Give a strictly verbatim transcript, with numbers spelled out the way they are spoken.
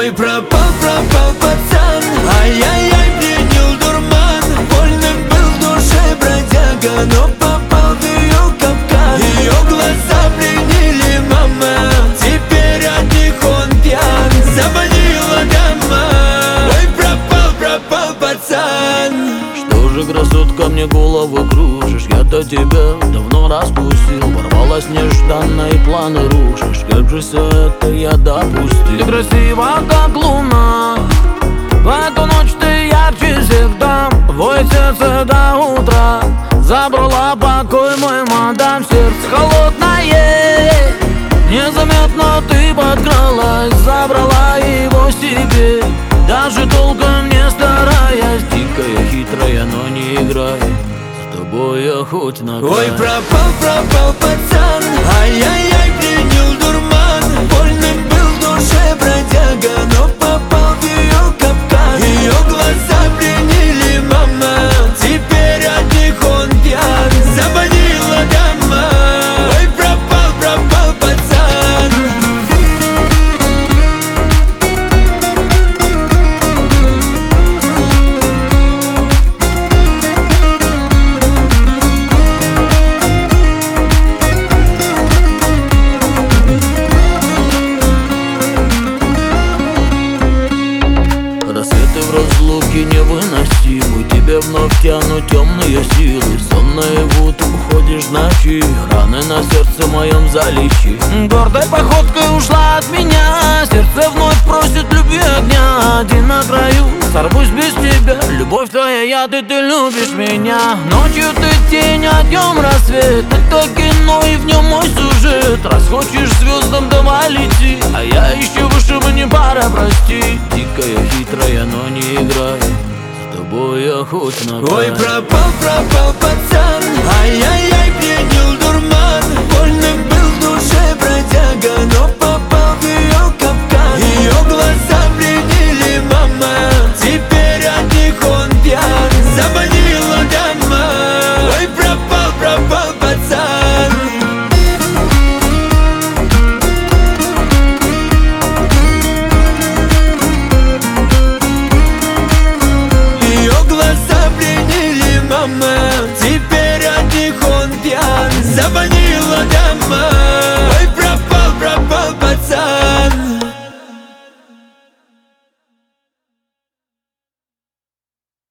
Ой, пропал, пропал пацан, ай-яй-яй, пленил дурман. Вольным был в душе бродяга, но попал в ее капкан. Ее глаза пленили, мама, теперь от них он пьян. Заманила дома, ой, пропал, пропал пацан. Что же, красотка, мне голову кружишь? Я-то тебя давно распустил. Порвалась нежданно и планы рушишь. Как же все это я допустил? Ты красива, как луна, в эту ночь ты ярче всех дам. Твой сердце до утра забрала покой мой, мадам. Сердце холодное, незаметно ты подкралась, забрала его себе, даже толком не стараясь. Дикая, хитрая, но не играй, с тобой я хоть на край. Ой, пропал, пропал пацан, ай-яй-яй, пленил дурман. Вольным был в душе бродяга, но попал в ее капкан. Ее глаза пленили, мама, теперь от них он пьян. Заманила дома, ой, пропал, пропал пацан. Рассветы в разлуке невыносимы, тебе вновь тянут темные силы. Сон наяву ты уходишь ночи, раны на сердце моем залечи. Гордой походкой ушла от меня, сердце вновь просит любви огня. Один на краю, сорвусь без тебя, любовь твоя яд, и ты любишь меня. Ночью ты тень, а днем рассвет, это кино и в нем мой сюжет. Раз хочешь звездам, давай лети, а я ищу выше, мне пора, прости. Дикая, хитрая, но не играй, с тобой я хоть на край. Ой, пропал, пропал пацан, ай-яй-яй, пленил дурман. Вольным был в душе бродяга, но попал в ее капкан. Ее глаза пленили, мама, теперь от них он пьян. Заманила